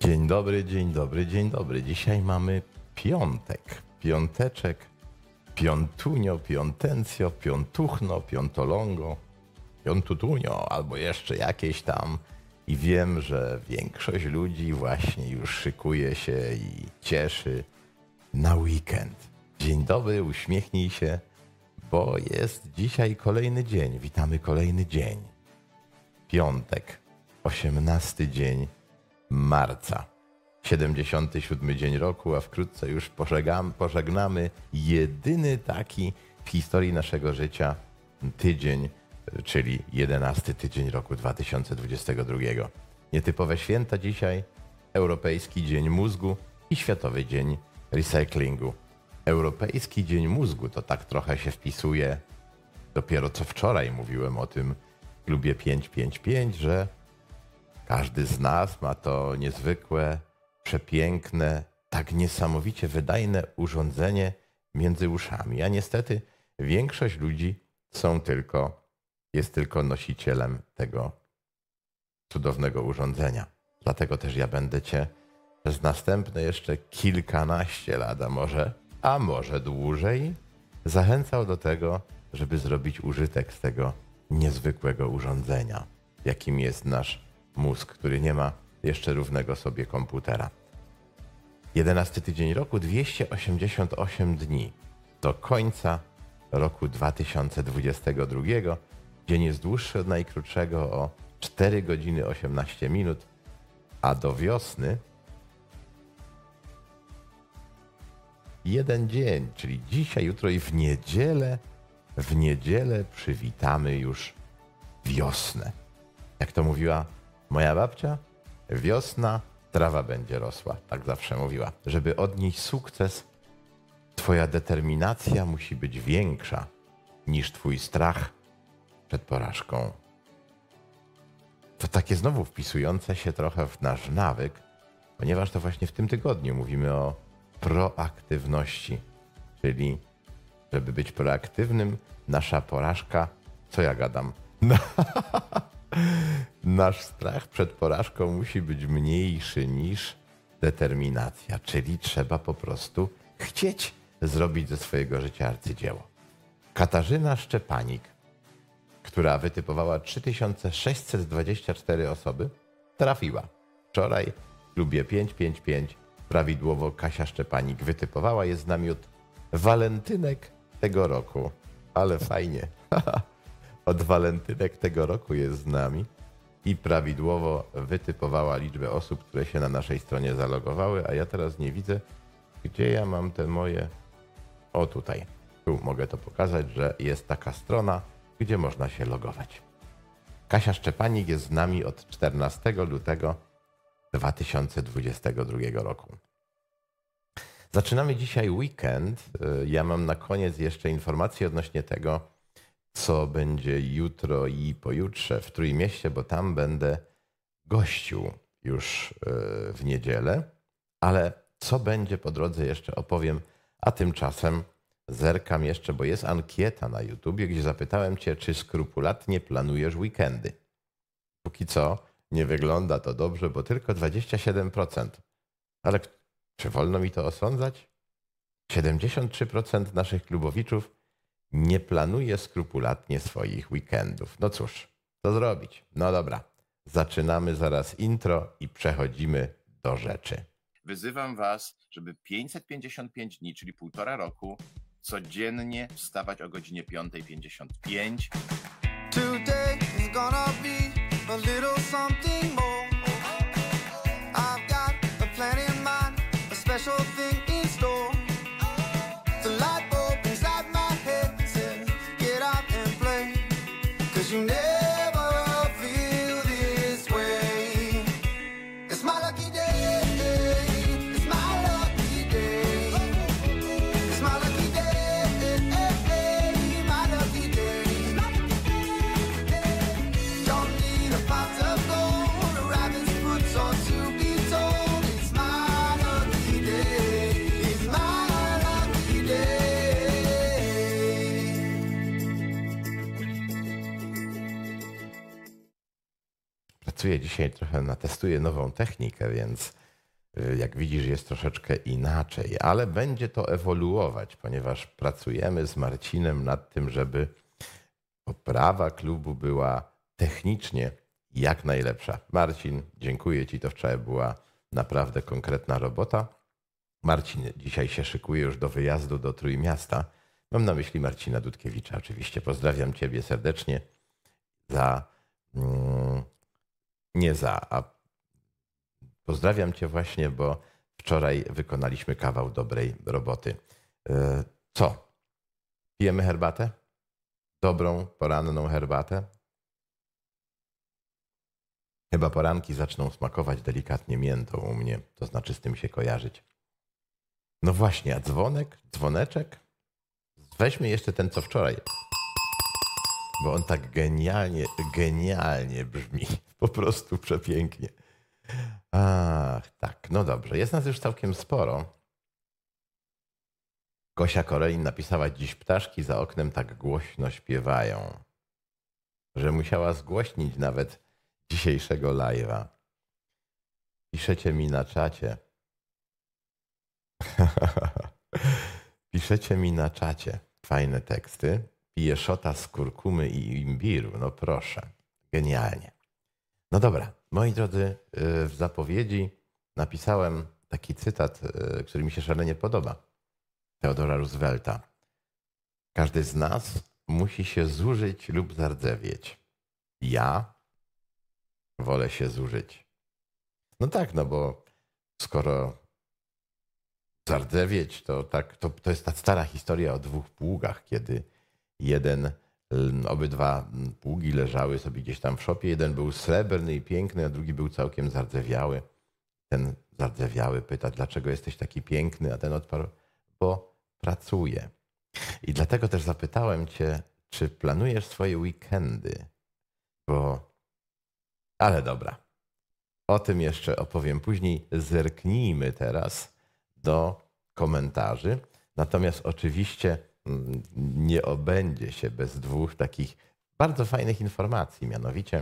Dzień dobry, dzień dobry, dzień dobry. Dzisiaj mamy piątek, piąteczek, piątunio, piątencjo, piątuchno, piątolongo, piątutunio albo jeszcze jakieś tam. I wiem, że większość ludzi właśnie już szykuje się i cieszy na weekend. Dzień dobry, uśmiechnij się, bo jest dzisiaj kolejny dzień. Witamy kolejny dzień. Piątek, 18 dzień marca. 77 dzień roku, a wkrótce już pożegnamy jedyny taki w historii naszego życia tydzień, czyli 11 tydzień roku 2022. Nietypowe święta dzisiaj, Europejski Dzień Mózgu i Światowy Dzień Recyklingu. Europejski Dzień Mózgu to tak trochę się wpisuje, dopiero co wczoraj mówiłem o tym w klubie 555, że każdy z nas ma to niezwykłe, przepiękne, tak niesamowicie wydajne urządzenie między uszami. A niestety większość ludzi jest tylko nosicielem tego cudownego urządzenia. Dlatego też ja będę Cię przez następne jeszcze kilkanaście lat, a może dłużej, zachęcał do tego, żeby zrobić użytek z tego niezwykłego urządzenia, jakim jest nasz mózg, który nie ma jeszcze równego sobie komputera. 11 tydzień roku, 288 dni do końca roku 2022. Dzień jest dłuższy od najkrótszego o 4 godziny 18 minut, a do wiosny jeden dzień, czyli dzisiaj, jutro i w niedzielę przywitamy już wiosnę. Jak to mówiła moja babcia, wiosna, trawa będzie rosła. Tak zawsze mówiła. Żeby odnieść sukces, twoja determinacja musi być większa niż twój strach przed porażką. To takie znowu wpisujące się trochę w nasz nawyk, ponieważ to właśnie w tym tygodniu mówimy o proaktywności. Czyli, żeby być proaktywnym, nasza porażka, co ja gadam? Nasz strach przed porażką musi być mniejszy niż determinacja, czyli trzeba po prostu chcieć zrobić ze swojego życia arcydzieło. Katarzyna Szczepanik, która wytypowała 3624 osoby, trafiła. Wczoraj w klubie 555 prawidłowo Kasia Szczepanik wytypowała. Jest z nami od walentynek tego roku. Ale fajnie. Od walentynek tego roku jest z nami i prawidłowo wytypowała liczbę osób, które się na naszej stronie zalogowały, a ja teraz nie widzę, gdzie ja mam te moje... O, tutaj. Tu mogę to pokazać, że jest taka strona, gdzie można się logować. Kasia Szczepanik jest z nami od 14 lutego 2022 roku. Zaczynamy dzisiaj weekend. Ja mam na koniec jeszcze informacje odnośnie tego, co będzie jutro i pojutrze w Trójmieście, bo tam będę gościł już w niedzielę, ale co będzie po drodze jeszcze opowiem, a tymczasem zerkam jeszcze, bo jest ankieta na YouTubie, gdzie zapytałem Cię, czy skrupulatnie planujesz weekendy. Póki co nie wygląda to dobrze, bo tylko 27%. Ale czy wolno mi to osądzać? 73% naszych klubowiczów nie planuje skrupulatnie swoich weekendów. No cóż, co zrobić? No dobra, zaczynamy zaraz intro i przechodzimy do rzeczy. Wyzywam Was, żeby 555 dni, czyli 1,5 roku, codziennie wstawać o godzinie 5:55. Today is gonna be a little something more. I've got a plan in mind, a special thing in store. The light bulb inside my head says, get out and play, 'cause you never feel this way. It's my lucky day, it's my lucky day. It's my lucky day, my lucky day. Don't need a pot of gold, a rabbit's foot or to be told. It's my lucky day, it's my lucky day. Pracuję dzisiaj trochę, testuję nową technikę, więc Jak widzisz, jest troszeczkę inaczej, ale będzie to ewoluować, ponieważ pracujemy z Marcinem nad tym, żeby poprawa klubu była technicznie jak najlepsza. Marcin, dziękuję Ci, to wczoraj była naprawdę konkretna robota. Marcin dzisiaj się szykuje już do wyjazdu do Trójmiasta. Mam na myśli Marcina Dudkiewicza oczywiście. Pozdrawiam Ciebie serdecznie pozdrawiam Cię właśnie, bo wczoraj wykonaliśmy kawał dobrej roboty. Co? Pijemy herbatę? Dobrą, poranną herbatę? Chyba poranki zaczną smakować delikatnie miętą u mnie, to znaczy z tym się kojarzyć. No właśnie, a dzwoneczek? Weźmy jeszcze ten, co wczoraj, bo on tak genialnie brzmi, po prostu przepięknie. Ach, tak, no dobrze, jest nas już całkiem sporo. Gosia Korelin napisała: dziś ptaszki za oknem tak głośno śpiewają, że musiała zgłośnić nawet dzisiejszego live'a. Piszecie mi na czacie. Piszecie mi na czacie fajne teksty. Piję szota z kurkumy i imbiru. No proszę, genialnie. No dobra, moi drodzy, w zapowiedzi napisałem taki cytat, który mi się szalenie podoba. Theodora Roosevelta. Każdy z nas musi się zużyć lub zardzewieć. Ja wolę się zużyć. No tak, no bo skoro zardzewieć, to jest ta stara historia o dwóch pługach, kiedy obydwa pługi leżały sobie gdzieś tam w szopie. Jeden był srebrny i piękny, a drugi był całkiem zardzewiały. Ten zardzewiały pyta, dlaczego jesteś taki piękny, a ten odparł, bo pracuję. I dlatego też zapytałem Cię, czy planujesz swoje weekendy? Ale dobra, o tym jeszcze opowiem później. Zerknijmy teraz do komentarzy. Natomiast oczywiście nie obędzie się bez dwóch takich bardzo fajnych informacji. Mianowicie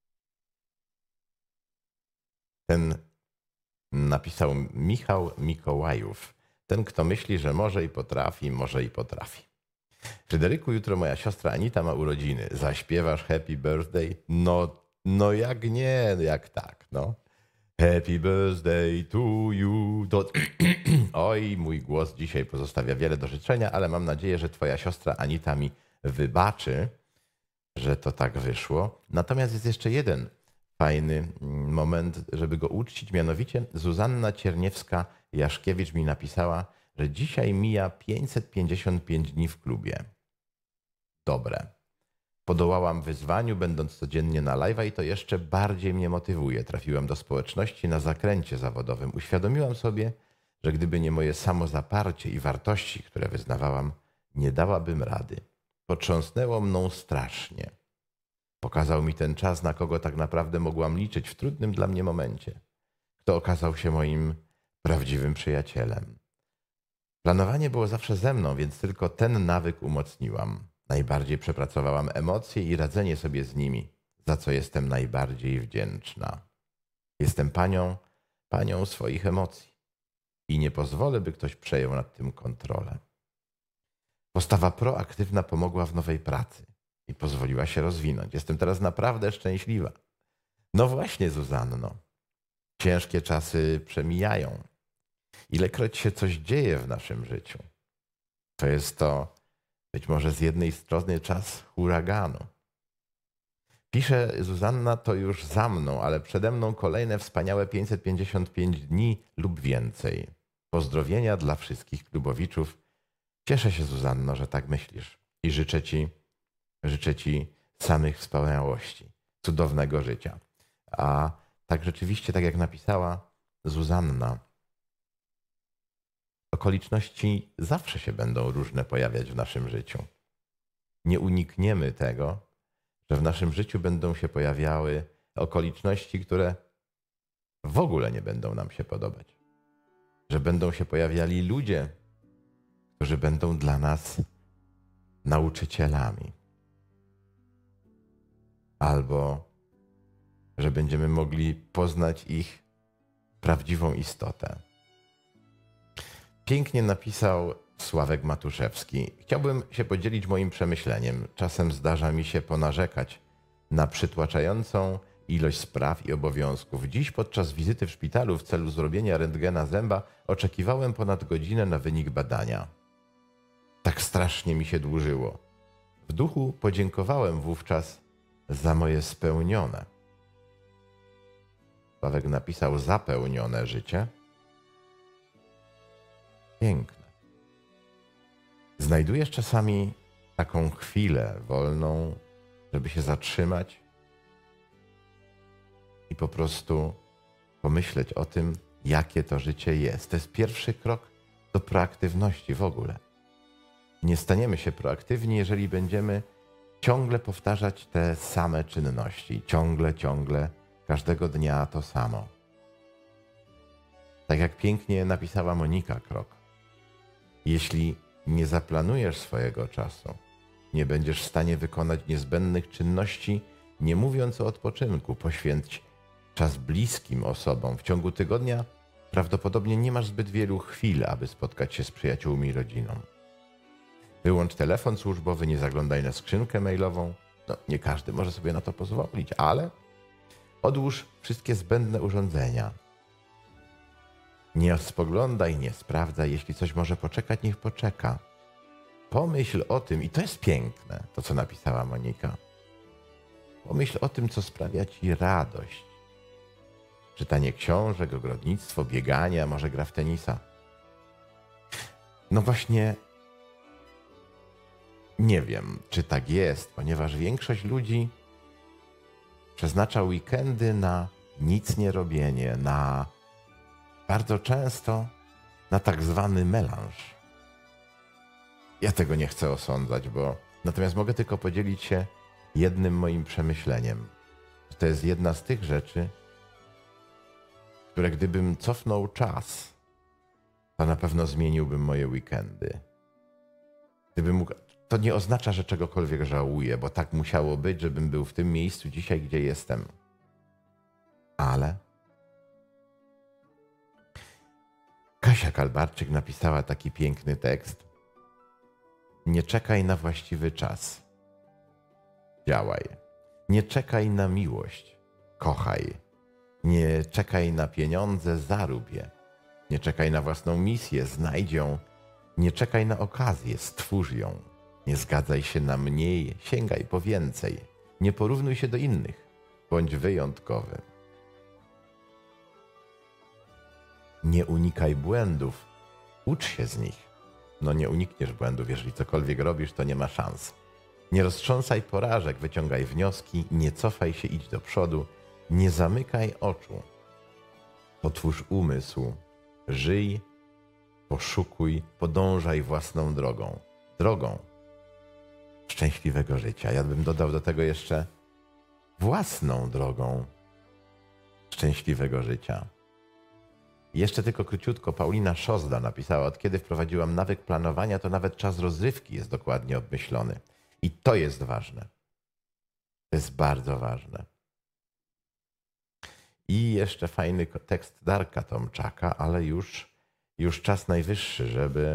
ten napisał Michał Mikołajów. Ten, kto myśli, że może i potrafi, może i potrafi. Fryderyku, jutro moja siostra Anita ma urodziny. Zaśpiewasz Happy Birthday? No jak nie, jak tak, no. Happy birthday to you. Oj, mój głos dzisiaj pozostawia wiele do życzenia, ale mam nadzieję, że twoja siostra Anita mi wybaczy, że to tak wyszło. Natomiast jest jeszcze jeden fajny moment, żeby go uczcić. Mianowicie Zuzanna Cierniewska-Jaszkiewicz mi napisała, że dzisiaj mija 555 dni w klubie. Dobre. Podołałam wyzwaniu, będąc codziennie na live'a i to jeszcze bardziej mnie motywuje. Trafiłem do społeczności na zakręcie zawodowym. Uświadomiłam sobie, że gdyby nie moje samozaparcie i wartości, które wyznawałam, nie dałabym rady. Potrząsnęło mną strasznie. Pokazał mi ten czas, na kogo tak naprawdę mogłam liczyć w trudnym dla mnie momencie. Kto okazał się moim prawdziwym przyjacielem. Planowanie było zawsze ze mną, więc tylko ten nawyk umocniłam. Najbardziej przepracowałam emocje i radzenie sobie z nimi, za co jestem najbardziej wdzięczna. Jestem panią swoich emocji i nie pozwolę, by ktoś przejął nad tym kontrolę. Postawa proaktywna pomogła w nowej pracy i pozwoliła się rozwinąć. Jestem teraz naprawdę szczęśliwa. No właśnie, Zuzanno, ciężkie czasy przemijają. Ilekroć się coś dzieje w naszym życiu, to jest to być może z jednej strony czas huraganu. Pisze Zuzanna, to już za mną, ale przede mną kolejne wspaniałe 555 dni lub więcej. Pozdrowienia dla wszystkich klubowiczów. Cieszę się, Zuzanno, że tak myślisz i życzę ci samych wspaniałości, cudownego życia. A tak rzeczywiście, tak jak napisała Zuzanna, okoliczności zawsze się będą różne pojawiać w naszym życiu. Nie unikniemy tego, że w naszym życiu będą się pojawiały okoliczności, które w ogóle nie będą nam się podobać. Że będą się pojawiali ludzie, którzy będą dla nas nauczycielami. Albo że będziemy mogli poznać ich prawdziwą istotę. Pięknie napisał Sławek Matuszewski. Chciałbym się podzielić moim przemyśleniem. Czasem zdarza mi się ponarzekać na przytłaczającą ilość spraw i obowiązków. Dziś podczas wizyty w szpitalu w celu zrobienia rentgena zęba oczekiwałem ponad godzinę na wynik badania. Tak strasznie mi się dłużyło. W duchu podziękowałem wówczas za moje spełnione. Sławek napisał zapełnione życie. Piękne. Znajdujesz czasami taką chwilę wolną, żeby się zatrzymać i po prostu pomyśleć o tym, jakie to życie jest. To jest pierwszy krok do proaktywności w ogóle. Nie staniemy się proaktywni, jeżeli będziemy ciągle powtarzać te same czynności. Ciągle, każdego dnia to samo. Tak jak pięknie napisała Monika Krok. Jeśli nie zaplanujesz swojego czasu, nie będziesz w stanie wykonać niezbędnych czynności, nie mówiąc o odpoczynku. Poświęć czas bliskim osobom. W ciągu tygodnia prawdopodobnie nie masz zbyt wielu chwil, aby spotkać się z przyjaciółmi i rodziną. Wyłącz telefon służbowy, nie zaglądaj na skrzynkę mailową. No, nie każdy może sobie na to pozwolić, ale odłóż wszystkie zbędne urządzenia. Nie spoglądaj, nie sprawdzaj. Jeśli coś może poczekać, niech poczeka. Pomyśl o tym, i to jest piękne, to co napisała Monika. Pomyśl o tym, co sprawia ci radość. Czytanie książek, ogrodnictwo, bieganie, a może gra w tenisa. No właśnie, nie wiem, czy tak jest, ponieważ większość ludzi przeznacza weekendy na nic nie robienie, na bardzo często na tak zwany melanż. Ja tego nie chcę osądzać, natomiast mogę tylko podzielić się jednym moim przemyśleniem. To jest jedna z tych rzeczy, które gdybym cofnął czas, to na pewno zmieniłbym moje weekendy. Gdybym mógł, to nie oznacza, że czegokolwiek żałuję, bo tak musiało być, żebym był w tym miejscu dzisiaj, gdzie jestem. Ale Kasia Kalbarczyk napisała taki piękny tekst. Nie czekaj na właściwy czas. Działaj. Nie czekaj na miłość. Kochaj. Nie czekaj na pieniądze. Zarób je. Nie czekaj na własną misję. Znajdź ją. Nie czekaj na okazję. Stwórz ją. Nie zgadzaj się na mniej. Sięgaj po więcej. Nie porównuj się do innych. Bądź wyjątkowy. Nie unikaj błędów. Ucz się z nich. No nie unikniesz błędów, jeżeli cokolwiek robisz, to nie ma szans. Nie roztrząsaj porażek, wyciągaj wnioski, nie cofaj się, idź do przodu, nie zamykaj oczu. Otwórz umysł, żyj, poszukuj, podążaj własną drogą. Drogą szczęśliwego życia. Ja bym dodał do tego jeszcze własną drogą szczęśliwego życia. Jeszcze tylko króciutko, Paulina Szozda napisała, od kiedy wprowadziłam nawyk planowania, to nawet czas rozrywki jest dokładnie obmyślony. I to jest ważne. To jest bardzo ważne. I jeszcze fajny tekst Darka Tomczaka, ale już czas najwyższy,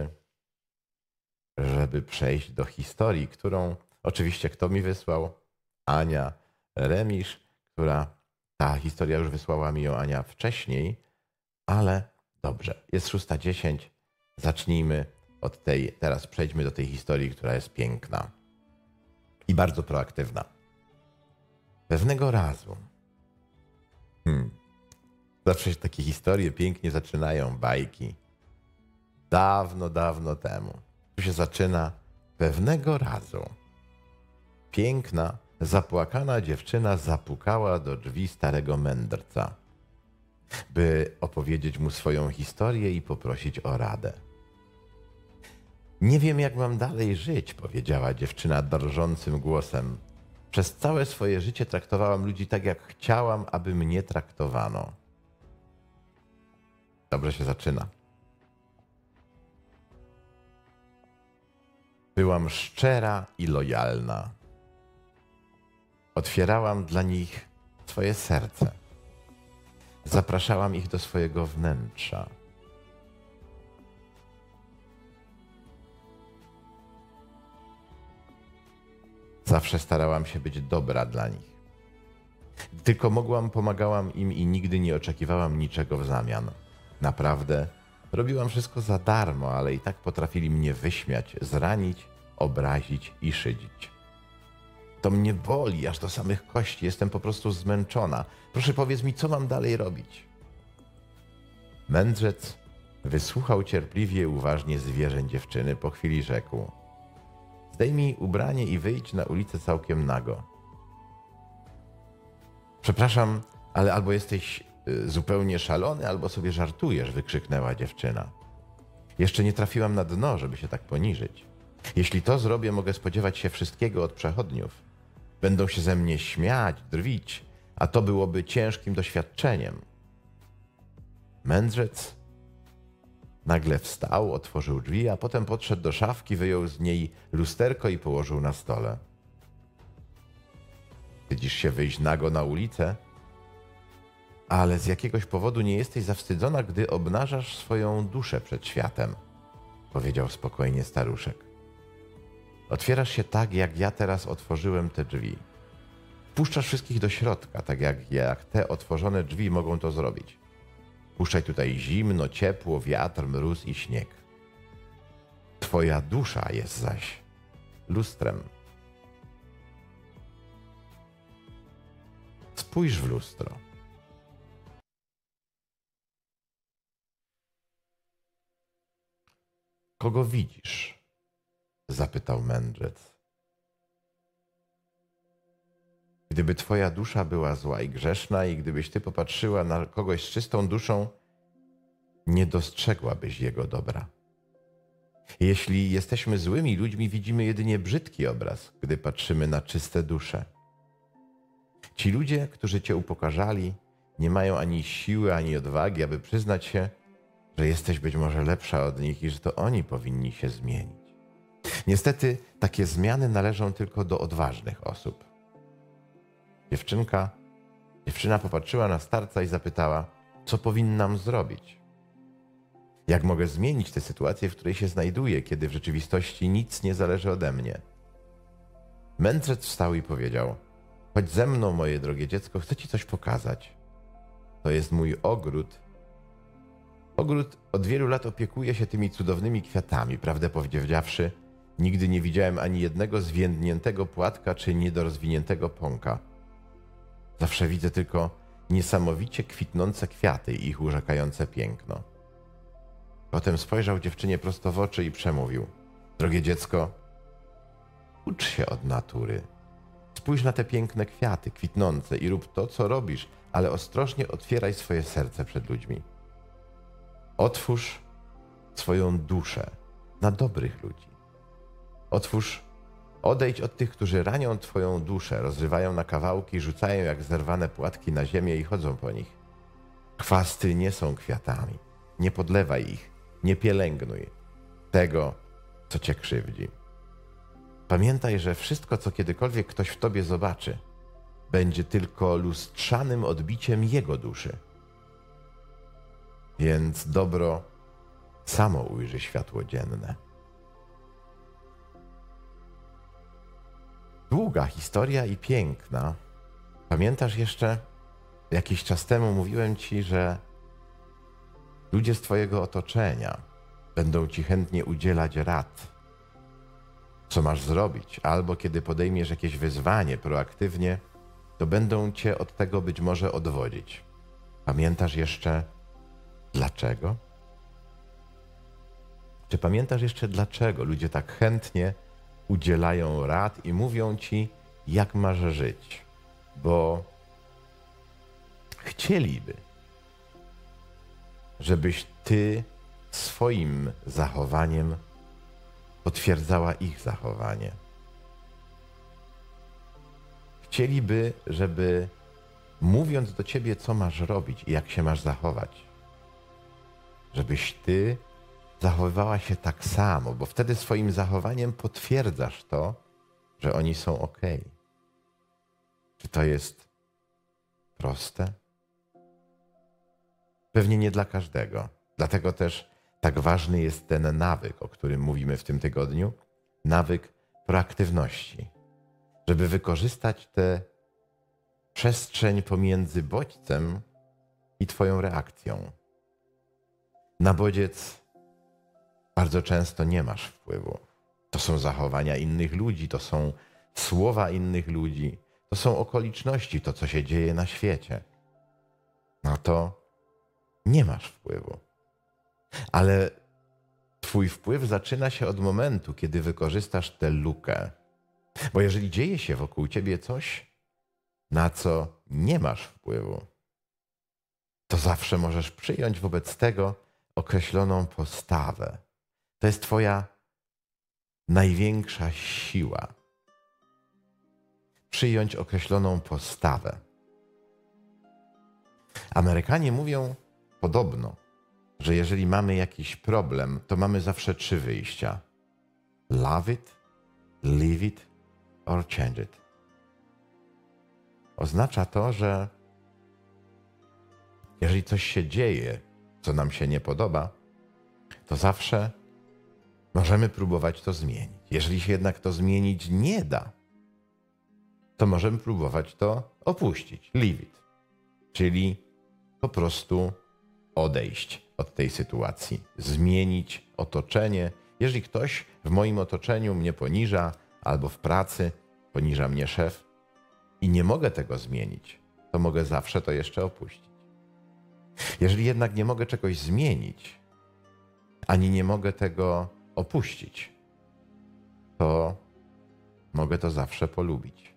żeby przejść do historii, którą oczywiście kto mi wysłał? Ania Remisz, ta historia już wysłała mi ją Ania wcześniej, ale dobrze, jest 6:10. Zacznijmy od tej, teraz przejdźmy do tej historii, która jest piękna i bardzo proaktywna. Pewnego razu, zawsze się takie historie pięknie zaczynają, bajki. Dawno, dawno temu. Tu się zaczyna. Pewnego razu piękna, zapłakana dziewczyna zapukała do drzwi starego mędrca, by opowiedzieć mu swoją historię i poprosić o radę. Nie wiem, jak mam dalej żyć, powiedziała dziewczyna drżącym głosem. Przez całe swoje życie traktowałam ludzi tak, jak chciałam, aby mnie traktowano. Dobrze się zaczyna. Byłam szczera i lojalna. Otwierałam dla nich swoje serce. Zapraszałam ich do swojego wnętrza. Zawsze starałam się być dobra dla nich. Gdy tylko mogłam, pomagałam im i nigdy nie oczekiwałam niczego w zamian. Naprawdę, robiłam wszystko za darmo, ale i tak potrafili mnie wyśmiać, zranić, obrazić i szydzić. To mnie boli aż do samych kości, jestem po prostu zmęczona. Proszę powiedz mi, co mam dalej robić? Mędrzec wysłuchał cierpliwie i uważnie zwierzeń dziewczyny, po chwili rzekł: zdejmij ubranie i wyjdź na ulicę całkiem nago. Przepraszam, ale albo jesteś zupełnie szalony, albo sobie żartujesz, wykrzyknęła dziewczyna. Jeszcze nie trafiłam na dno, żeby się tak poniżyć. Jeśli to zrobię, mogę spodziewać się wszystkiego od przechodniów. Będą się ze mnie śmiać, drwić, a to byłoby ciężkim doświadczeniem. Mędrzec nagle wstał, otworzył drzwi, a potem podszedł do szafki, wyjął z niej lusterko i położył na stole. Wstydzisz się wyjść nago na ulicę? Ale z jakiegoś powodu nie jesteś zawstydzona, gdy obnażasz swoją duszę przed światem, powiedział spokojnie staruszek. Otwierasz się tak, jak ja teraz otworzyłem te drzwi. Puszczasz wszystkich do środka, tak jak te otworzone drzwi mogą to zrobić. Puszczaj tutaj zimno, ciepło, wiatr, mróz i śnieg. Twoja dusza jest zaś lustrem. Spójrz w lustro. Kogo widzisz? Zapytał mędrzec. Gdyby twoja dusza była zła i grzeszna i gdybyś ty popatrzyła na kogoś z czystą duszą, nie dostrzegłabyś jego dobra. Jeśli jesteśmy złymi ludźmi, widzimy jedynie brzydki obraz, gdy patrzymy na czyste dusze. Ci ludzie, którzy cię upokarzali, nie mają ani siły, ani odwagi, aby przyznać się, że jesteś być może lepsza od nich i że to oni powinni się zmienić. Niestety, takie zmiany należą tylko do odważnych osób. Dziewczyna popatrzyła na starca i zapytała, co powinnam zrobić? Jak mogę zmienić tę sytuację, w której się znajduję, kiedy w rzeczywistości nic nie zależy ode mnie? Mędrzec wstał i powiedział, chodź ze mną, moje drogie dziecko, chcę ci coś pokazać. To jest mój ogród. Ogród od wielu lat opiekuje się tymi cudownymi kwiatami. Prawdę powiedziawszy, nigdy nie widziałem ani jednego zwiędniętego płatka czy niedorozwiniętego pąka. Zawsze widzę tylko niesamowicie kwitnące kwiaty i ich urzekające piękno. Potem spojrzał dziewczynie prosto w oczy i przemówił. Drogie dziecko, ucz się od natury. Spójrz na te piękne kwiaty kwitnące i rób to, co robisz, ale ostrożnie otwieraj swoje serce przed ludźmi. Otwórz swoją duszę na dobrych ludzi. Odejdź od tych, którzy ranią twoją duszę, rozrywają na kawałki, rzucają jak zerwane płatki na ziemię i chodzą po nich. Chwasty nie są kwiatami. Nie podlewaj ich, nie pielęgnuj tego, co cię krzywdzi. Pamiętaj, że wszystko, co kiedykolwiek ktoś w tobie zobaczy, będzie tylko lustrzanym odbiciem jego duszy. Więc dobro samo ujrzy światło dzienne. Długa historia i piękna. Pamiętasz jeszcze, jakiś czas temu mówiłem ci, że ludzie z twojego otoczenia będą ci chętnie udzielać rad, co masz zrobić, albo kiedy podejmiesz jakieś wyzwanie proaktywnie, to będą cię od tego być może odwodzić. Pamiętasz jeszcze dlaczego? Czy pamiętasz jeszcze dlaczego ludzie tak chętnie udzielają rad i mówią ci, jak masz żyć? Bo chcieliby, żebyś ty swoim zachowaniem potwierdzała ich zachowanie. Chcieliby, żeby mówiąc do ciebie, co masz robić i jak się masz zachować, żebyś ty zachowywała się tak samo, bo wtedy swoim zachowaniem potwierdzasz to, że oni są okej. Czy to jest proste? Pewnie nie dla każdego. Dlatego też tak ważny jest ten nawyk, o którym mówimy w tym tygodniu, nawyk proaktywności, żeby wykorzystać tę przestrzeń pomiędzy bodźcem i twoją reakcją. Na bodziec bardzo często nie masz wpływu. To są zachowania innych ludzi, to są słowa innych ludzi, to są okoliczności, to co się dzieje na świecie. No to nie masz wpływu. Ale twój wpływ zaczyna się od momentu, kiedy wykorzystasz tę lukę. Bo jeżeli dzieje się wokół ciebie coś, na co nie masz wpływu, to zawsze możesz przyjąć wobec tego określoną postawę. To jest twoja największa siła. Przyjąć określoną postawę. Amerykanie mówią podobno, że jeżeli mamy jakiś problem, to mamy zawsze 3 wyjścia. Love it, leave it or change it. Oznacza to, że jeżeli coś się dzieje, co nam się nie podoba, to zawsze możemy próbować to zmienić. Jeżeli się jednak to zmienić nie da, to możemy próbować to opuścić, leave it. Czyli po prostu odejść od tej sytuacji, zmienić otoczenie. Jeżeli ktoś w moim otoczeniu mnie poniża, albo w pracy poniża mnie szef i nie mogę tego zmienić, to mogę zawsze to jeszcze opuścić. Jeżeli jednak nie mogę czegoś zmienić, ani nie mogę tego opuścić, to mogę to zawsze polubić.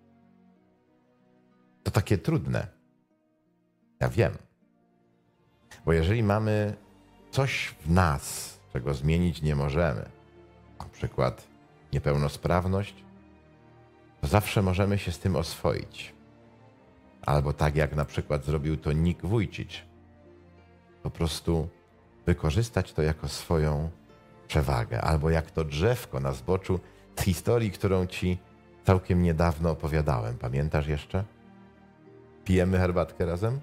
To takie trudne. Ja wiem. Bo jeżeli mamy coś w nas, czego zmienić nie możemy, na przykład niepełnosprawność, to zawsze możemy się z tym oswoić. Albo tak jak na przykład zrobił to Nick Vujicic, po prostu wykorzystać to jako swoją przewagę. Albo jak to drzewko na zboczu z historii, którą ci całkiem niedawno opowiadałem. Pamiętasz jeszcze? Pijemy herbatkę razem?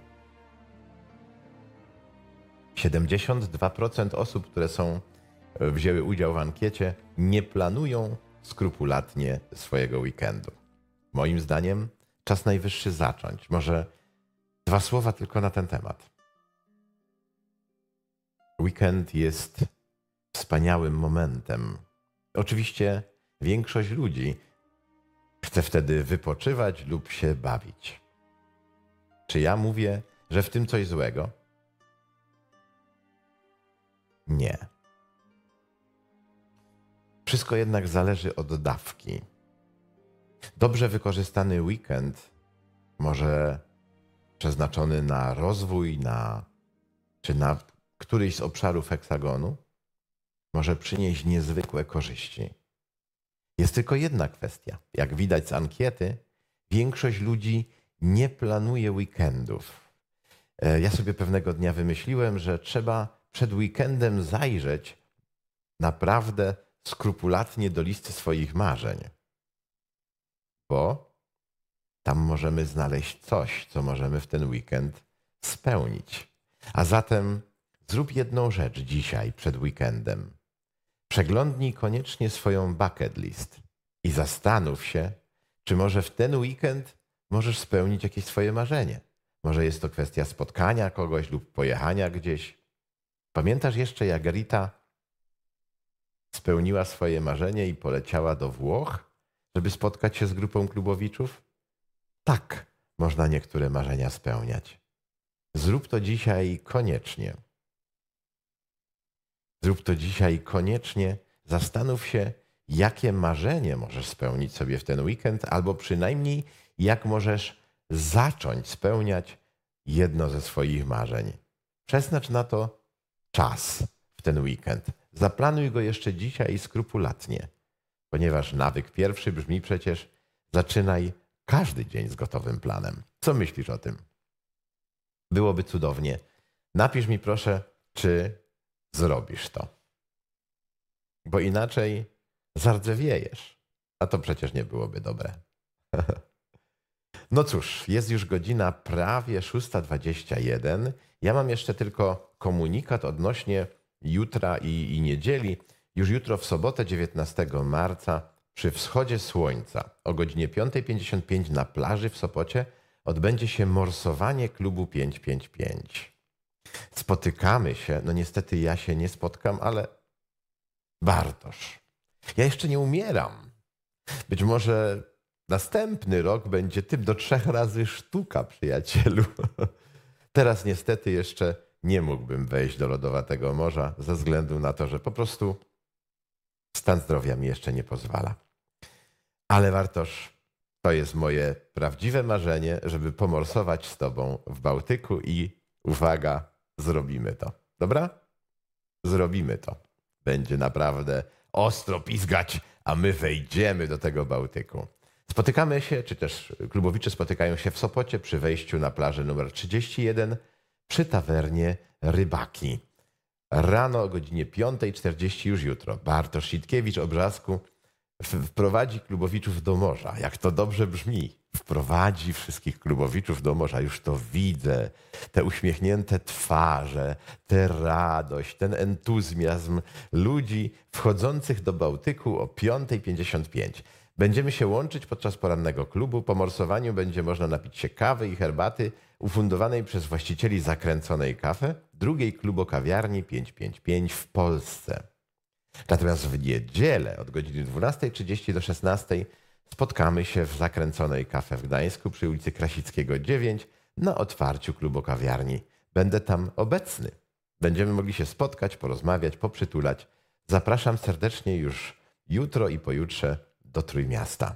72% osób, które wzięły udział w ankiecie, nie planują skrupulatnie swojego weekendu. Moim zdaniem czas najwyższy zacząć. Może 2 słowa tylko na ten temat. Weekend jest wspaniałym momentem. Oczywiście większość ludzi chce wtedy wypoczywać lub się bawić. Czy ja mówię, że w tym coś złego? Nie. Wszystko jednak zależy od dawki. Dobrze wykorzystany weekend, może przeznaczony na rozwój, czy na któryś z obszarów heksagonu, może przynieść niezwykłe korzyści. Jest tylko jedna kwestia. Jak widać z ankiety, większość ludzi nie planuje weekendów. Ja sobie pewnego dnia wymyśliłem, że trzeba przed weekendem zajrzeć naprawdę skrupulatnie do listy swoich marzeń. Bo tam możemy znaleźć coś, co możemy w ten weekend spełnić. A zatem zrób jedną rzecz dzisiaj przed weekendem. Przeglądnij koniecznie swoją bucket list i zastanów się, czy może w ten weekend możesz spełnić jakieś swoje marzenie. Może jest to kwestia spotkania kogoś lub pojechania gdzieś. Pamiętasz jeszcze, jak Rita spełniła swoje marzenie i poleciała do Włoch, żeby spotkać się z grupą klubowiczów? Tak można niektóre marzenia spełniać. Zrób to dzisiaj koniecznie. Zrób to dzisiaj koniecznie. Zastanów się, jakie marzenie możesz spełnić sobie w ten weekend, albo przynajmniej jak możesz zacząć spełniać jedno ze swoich marzeń. Przeznacz na to czas w ten weekend. Zaplanuj go jeszcze dzisiaj skrupulatnie, ponieważ nawyk pierwszy brzmi przecież: zaczynaj każdy dzień z gotowym planem. Co myślisz o tym? Byłoby cudownie. Napisz mi proszę, czy zrobisz to. Bo inaczej zardzewiejesz, a to przecież nie byłoby dobre. No cóż, jest już godzina prawie 6:21. Ja mam jeszcze tylko komunikat odnośnie jutra i niedzieli. Już jutro w sobotę 19 marca przy wschodzie słońca o godzinie 5:55 na plaży w Sopocie odbędzie się morsowanie klubu 555. Spotykamy się, no niestety ja się nie spotkam, ale Bartosz, ja jeszcze nie umieram. Być może następny rok będzie tym do 3 razy sztuka, przyjacielu. Teraz niestety jeszcze nie mógłbym wejść do lodowatego morza ze względu na to, że po prostu stan zdrowia mi jeszcze nie pozwala. Ale Bartosz, to jest moje prawdziwe marzenie, żeby pomorsować z tobą w Bałtyku i uwaga, zrobimy to. Dobra? Zrobimy to. Będzie naprawdę ostro pizgać, a my wejdziemy do tego Bałtyku. Spotykamy się, czy też klubowicze spotykają się w Sopocie przy wejściu na plażę numer 31 przy tawernie Rybaki. Rano o godzinie 5:40 już jutro Bartosz Sitkiewicz-Obrzasku wprowadzi klubowiczów do morza. Jak to dobrze brzmi. Wprowadzi wszystkich klubowiczów do morza. Już to widzę. Te uśmiechnięte twarze, tę radość, ten entuzjazm ludzi wchodzących do Bałtyku o 5:55. Będziemy się łączyć podczas porannego klubu. Po morsowaniu będzie można napić się kawy i herbaty ufundowanej przez właścicieli Zakręconej Kafe, drugiej klubokawiarni 555 w Polsce. Natomiast w niedzielę od godziny 12:30 do 16:00 spotkamy się w Zakręconej Kafe w Gdańsku przy ulicy Krasickiego 9 na otwarciu klubokawiarni. Będę tam obecny. Będziemy mogli się spotkać, porozmawiać, poprzytulać. Zapraszam serdecznie już jutro i pojutrze do Trójmiasta.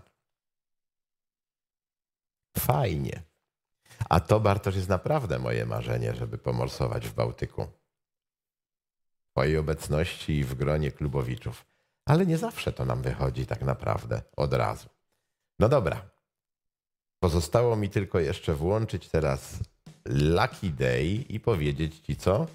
Fajnie. A to, Bartosz, jest naprawdę moje marzenie, żeby pomorsować w Bałtyku. W twojej obecności i w gronie klubowiczów. Ale nie zawsze to nam wychodzi tak naprawdę od razu. No dobra. Pozostało mi tylko jeszcze włączyć teraz Lucky Day i powiedzieć ci co?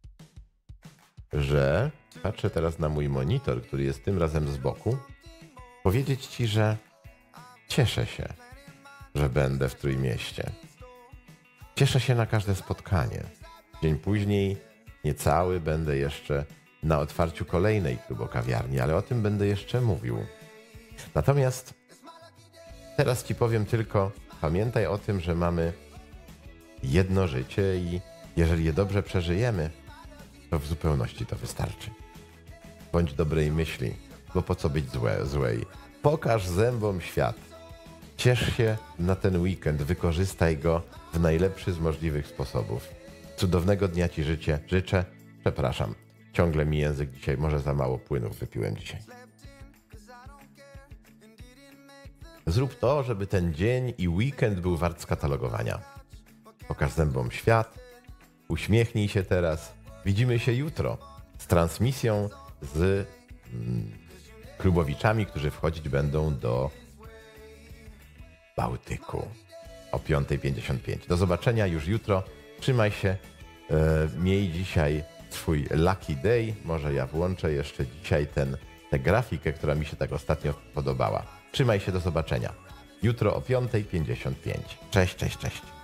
Że patrzę teraz na mój monitor, który jest tym razem z boku. Powiedzieć ci, że cieszę się, że będę w Trójmieście. Cieszę się na każde spotkanie. Dzień później, niecały, będę jeszcze na otwarciu kolejnej klubokawiarni, ale o tym będę jeszcze mówił. Natomiast teraz ci powiem tylko, pamiętaj o tym, że mamy jedno życie i jeżeli je dobrze przeżyjemy, to w zupełności to wystarczy. Bądź dobrej myśli, bo po co być złej? Pokaż zębom świat. Ciesz się na ten weekend, wykorzystaj go w najlepszy z możliwych sposobów. Cudownego dnia ci życzę. Przepraszam, ciągle mi język dzisiaj, może za mało płynów wypiłem dzisiaj. Zrób to, żeby ten dzień i weekend był wart skatalogowania. Pokaż zębom świat, uśmiechnij się teraz. Widzimy się jutro z transmisją z klubowiczami, którzy wchodzić będą do Bałtyku o 5:55. Do zobaczenia już jutro. Trzymaj się. Miej dzisiaj swój lucky day. Może ja włączę jeszcze dzisiaj tę grafikę, która mi się tak ostatnio podobała. Trzymaj się, do zobaczenia. Jutro o 5:55. Cześć, cześć, cześć.